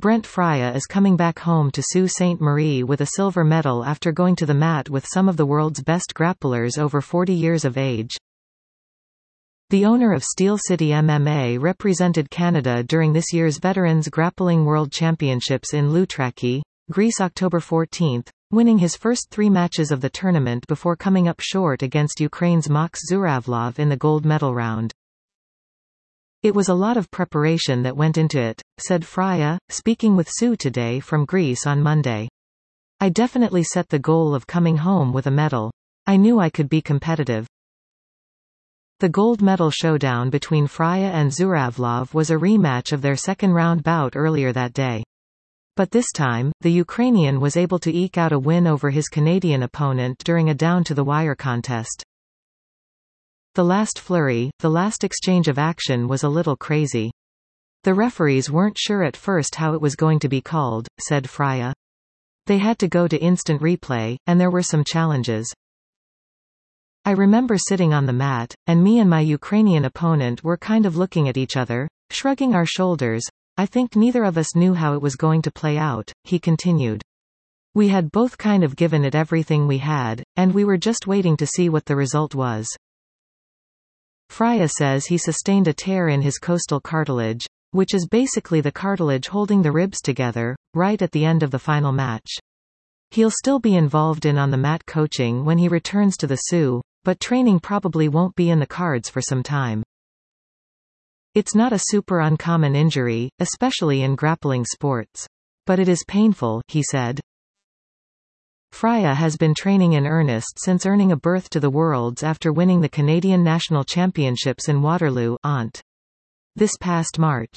Brent Freya is coming back home to Sault Ste. Marie with a silver medal after going to the mat with some of the world's best grapplers over 40 years of age. The owner of Steel City MMA represented Canada during this year's Veterans Grappling World Championships in Loutraki, Greece October 14, winning his first 3 matches of the tournament before coming up short against Ukraine's Max Zuravlov in the gold medal round. "It was a lot of preparation that went into it," said Freya, speaking with Sue Today from Greece on Monday. "I definitely set the goal of coming home with a medal. I knew I could be competitive." The gold medal showdown between Freya and Zuravlov was a rematch of their second-round bout earlier that day. But this time, the Ukrainian was able to eke out a win over his Canadian opponent during a down-to-the-wire contest. "The last flurry, the last exchange of action was a little crazy. The referees weren't sure at first how it was going to be called," said Freya. "They had to go to instant replay, and there were some challenges. I remember sitting on the mat, and me and my Ukrainian opponent were kind of looking at each other, shrugging our shoulders. I think neither of us knew how it was going to play out," he continued. "We had both kind of given it everything we had, and we were just waiting to see what the result was." Freya says he sustained a tear in his costal cartilage, which is basically the cartilage holding the ribs together, right at the end of the final match. He'll still be involved in on-the-mat coaching when he returns to the Sioux, but training probably won't be in the cards for some time. "It's not a super uncommon injury, especially in grappling sports. But it is painful," he said. Freya has been training in earnest since earning a berth to the Worlds after winning the Canadian National Championships in Waterloo this past March.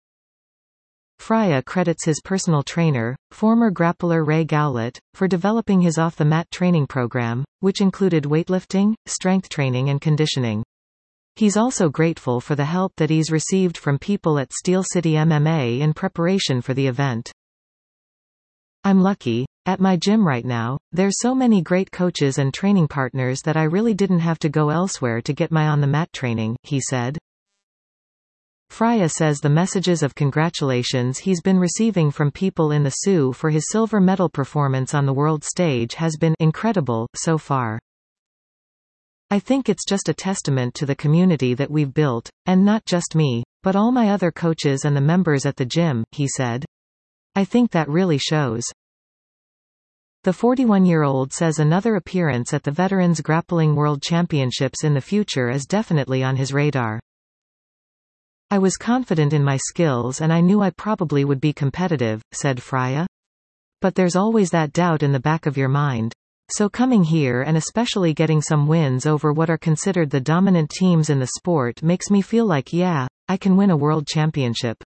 Freya credits his personal trainer, former grappler Ray Gowlett, for developing his off-the-mat training program, which included weightlifting, strength training and conditioning. He's also grateful for the help that he's received from people at Steel City MMA in preparation for the event. "I'm lucky. At my gym right now, there's so many great coaches and training partners that I really didn't have to go elsewhere to get my on-the-mat training," he said. Freya says the messages of congratulations he's been receiving from people in the Sioux for his silver medal performance on the world stage has been incredible so far. "I think it's just a testament to the community that we've built, and not just me, but all my other coaches and the members at the gym," he said. "I think that really shows." The 41-year-old says another appearance at the Veterans Grappling World Championships in the future is definitely on his radar. "I was confident in my skills and I knew I probably would be competitive," said Freya. "But there's always that doubt in the back of your mind. So coming here and especially getting some wins over what are considered the dominant teams in the sport makes me feel like, yeah, I can win a world championship."